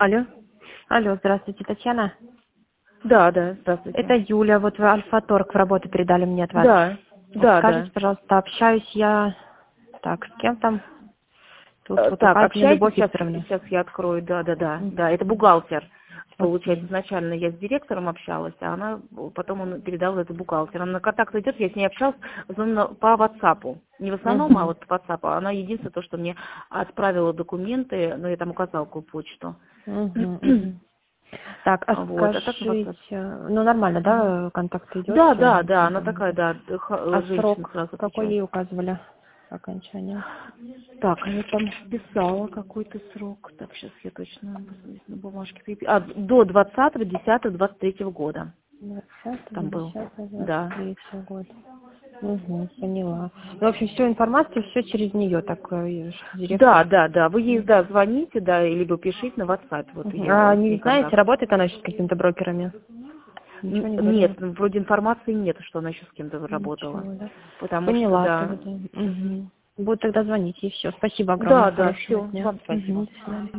Алло. Алло, здравствуйте, Татьяна. Да, да, здравствуйте. Это Юля, вот вы Альфа-Торг в работу передали мне от вас. Да, да, Скажите, да. пожалуйста, общаюсь я... Так, с кем там? Тут вот Так, Упадина общайтесь, Любовь Викторовна. сейчас я открою, да, это бухгалтер. Получается, Окей. изначально я с директором общалась, а она, потом он передал это бухгалтер. Она на контакт идет, я с ней общалась в основном по WhatsApp. Не в основном, а Мгм. вот по WhatsApp. Она единственное то, что мне отправила документы, но я там указала какую почту. Мгм, мгм. Так, а Вот, а так на скажите, WhatsApp. ну нормально, да, контакт идет, Да, все да, да, она такая, нормально. да, А женщина срок сразу какой отвечает. ей указывали окончания? Так, она там писала какой-то срок. Так, сейчас я точно на бумажке до 20.10.23 года 20, там был. 10, Да. 23 год. Угу, поняла. Ну, в общем, всю информацию, все через нее, так, директор. Да, да, да. Вы ей, да, звоните, да, либо пишите на WhatsApp. Вот Мгм. ее А с не ней знаете, контакт. работает она сейчас с какими-то брокерами? Ничего не Нет, говорила? вроде информации нет, что она еще с кем-то работала. Ничего, да. Потому что, Поняла да. тогда. Угу. Буду тогда звонить, и все. Спасибо огромное, Да, да, хорошего все. дня. Вам Угу, спасибо. до свидания.